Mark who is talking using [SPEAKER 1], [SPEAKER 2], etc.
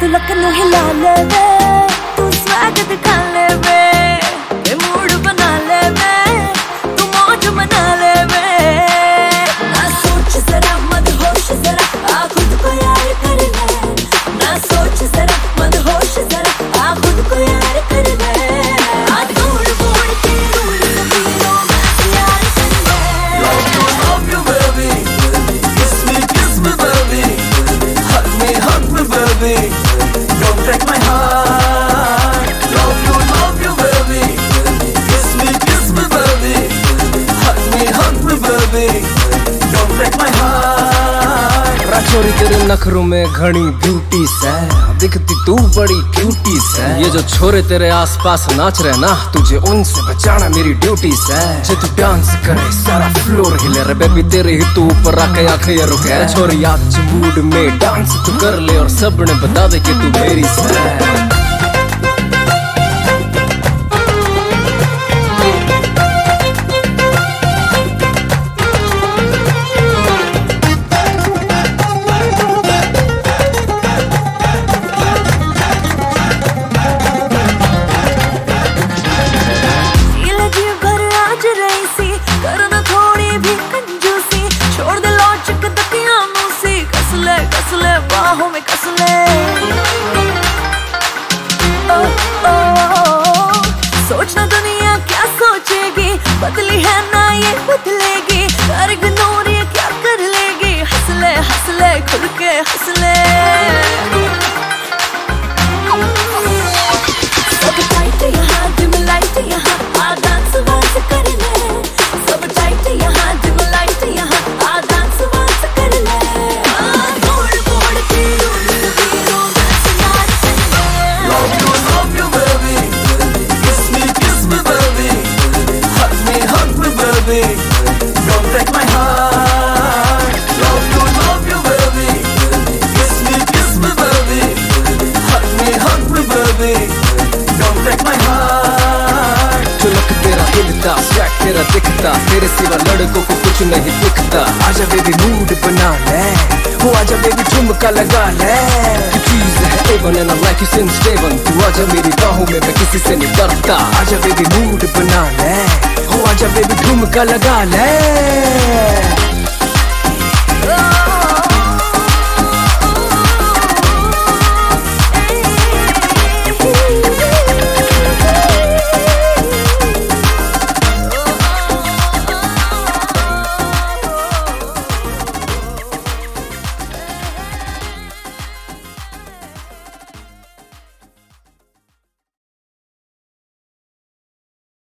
[SPEAKER 1] तिलक नू हिला ले वे, तू स्वैग दिखा ले वे, ये मूड बना ले वे, तू मौज मना ले वे। ना सोच जरा मत होश जरा, आ खुद को यार कर ले। ना सोच जरा मत होश जरा, आ खुद को यार कर ले। आ तोड़ फोड़ के रूल ज़मीनों में यार कर ले।
[SPEAKER 2] Love you baby, kiss me baby, hug me baby, don't break my heart. Love you baby, kiss me baby, hug me baby, don't break my heart.
[SPEAKER 3] राचोरी तेरे नखरों में घनी ब्यूटी है, दिखती तू बड़ी क्यूटी है। ये जो छोरे तेरे आसपास नाच रहे ना, तुझे उनसे बचाना मेरी ड्यूटी है। जे तू डांस करे सारा फ्लोर हिले रे बेबी, तेरे ही तू ऊपर आके आंखें ये रुके। छोरी आज मूड में डांस तू कर ले और सबने बता दे कि तू मेरी है।
[SPEAKER 1] बाहों में कस ले, ओ, ओ, ओ, सोचना दुनिया क्या सोचेगी, बदली है ना ये बदलेगी, कर इग्नोर ये क्या कर लेगी। हंस ले खुल के हंस ले। सब टाइट यहाँ डिम लाइट यहाँ, आ डांस वांस कर ले। सब टाइट यहाँ डिम लाइट यहाँ, आ डांस वांस कर ले।
[SPEAKER 2] Don't break my heart. Love you baby, kiss me baby, hug me baby, don't break my heart.
[SPEAKER 3] चुलक तेरा हिलता, स्वैग तेरा दिखता, तेरे सिवा लड़कों को कुछ नहीं दिखता। आजा बेबी मूड बना ले, हो आजा बेबी ठुमका लगा ले। तू चीज है A1 and I like you since day one। तू आजा मेरी बाहों में, मैं किसी से नहीं डरता। आजा बेबी मूड बना ले, हो आजा बेबी ठुमका लगा ले।